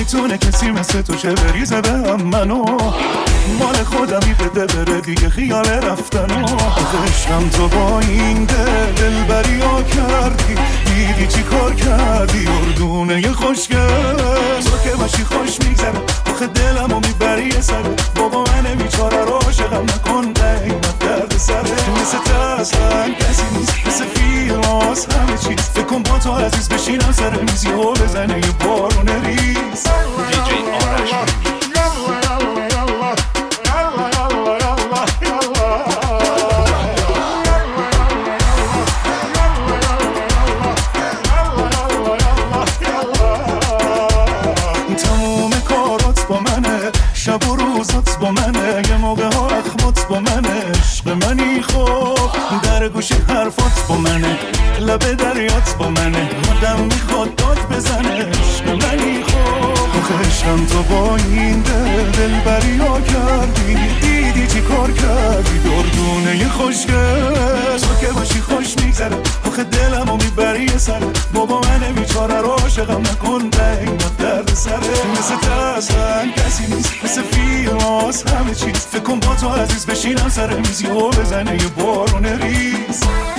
میتونه کسی مثل تو چه بریزه به هم منو مال خودمی بده بره دیگه خیال رفتنو عشقم تو با این دلبری ها کردی دیدی چی کار کردی اردونه خوشگل تو که باشی خوش میگذره آخه دلمو میبری سره بابا من بیچاره رو عاشقم نکن قیمت درد سره مثل تسلن کسی نیست مثل فیلم هاست همه چیز فکر کن با تو عزیز بشینم سر میزی و بزنه یه بارون ریز دیجی آرش تموم کارات با منه شب و روزات با منه یه موقع ها اخمات با منه عشق منی خوب در گوش حرفات با منه لب دریات با منه آدم میخواد داد بزنه عشق منی خوب آخه عشقم تو با این دلبری ها کردی دیدی چی کار کردی دردونه خوشگل تو که باشی خوش میگذره آخه دلمو میبری سره بابا من بیچاره رو عاشقم نکن قیمت درد سره مثل تسلن کسی نیست مثل فیلم هاست همه چیز فکر کن با تو عزیز بشینم سر میزی و بزنه یه بارون ریز